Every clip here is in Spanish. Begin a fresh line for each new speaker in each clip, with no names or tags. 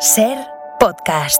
SER Podcast.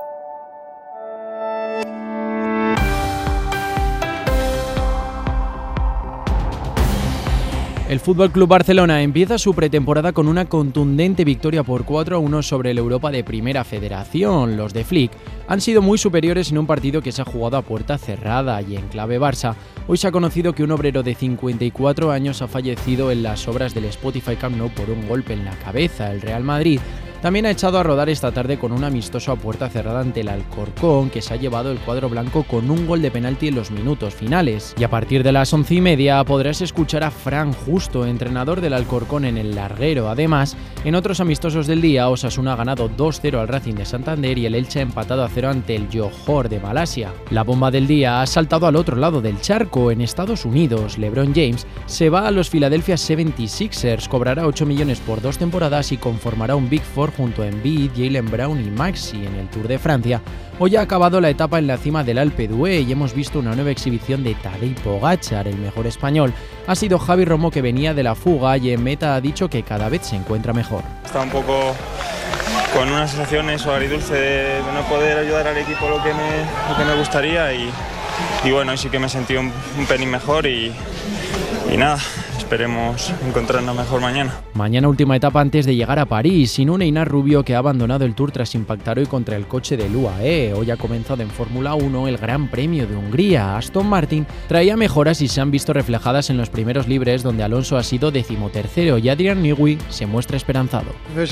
El Fútbol Club Barcelona empieza su pretemporada con una contundente victoria por 4-1 sobre el Europa de Primera Federación. Los de Flick han sido muy superiores en un partido que se ha jugado a puerta cerrada y en clave Barça. Hoy se ha conocido que un obrero de 54 años ha fallecido en las obras del Spotify Camp Nou por un golpe en la cabeza. El Real Madrid también ha echado a rodar esta tarde con un amistoso a puerta cerrada ante el Alcorcón, que se ha llevado el cuadro blanco con un gol de penalti en los minutos finales. Y a partir de las 11:30 podrás escuchar a Fran Justo, entrenador del Alcorcón en el larguero. Además, en otros amistosos del día, Osasuna ha ganado 2-0 al Racing de Santander y el Elche ha empatado a 0 ante el Johor de Malasia. La bomba del día ha saltado al otro lado del charco, en Estados Unidos. LeBron James se va a los Philadelphia 76ers, cobrará 8 millones por 2 temporadas y conformará un Big Four junto a Embiid, Jaylen Brown y Maxey en el Tour de Francia. Hoy ha acabado la etapa en la cima del Alpe d'Huez y hemos visto una nueva exhibición de Tadej Pogačar. El mejor español ha sido Javi Romo, que venía de la fuga y en meta ha dicho que cada vez se encuentra mejor.
Está un poco con una sensación agridulce de no poder ayudar al equipo lo que me gustaría y bueno, hoy sí que me sentí un pelín mejor y nada. Esperemos encontrarnos mejor mañana.
Mañana última etapa antes de llegar a París, sin un Einar Rubio que ha abandonado el Tour tras impactar hoy contra el coche del UAE. Hoy ha comenzado en Fórmula 1 el Gran Premio de Hungría. Aston Martin traía mejoras y se han visto reflejadas en los primeros libres, donde Alonso ha sido 13º y Adrian Newey se muestra esperanzado.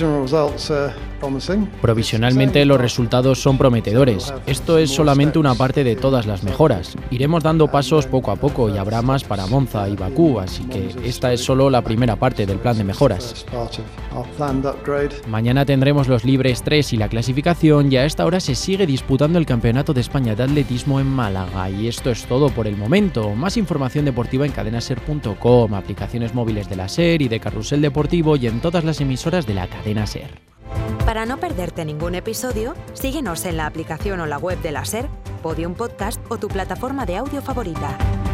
Provisionalmente los resultados son prometedores. Esto es solamente una parte de todas las mejoras. Iremos dando pasos poco a poco y habrá más para Monza y Bakú, así que esta es solo la primera parte del plan de mejoras. Mañana tendremos los libres 3 y la clasificación, y a esta hora se sigue disputando el Campeonato de España de Atletismo en Málaga. Y esto es todo por el momento. Más información deportiva en cadenaser.com, aplicaciones móviles de la SER y de Carrusel Deportivo y en todas las emisoras de la cadena SER.
Para no perderte ningún episodio, síguenos en la aplicación o la web de la SER, Podium Podcast o tu plataforma de audio favorita.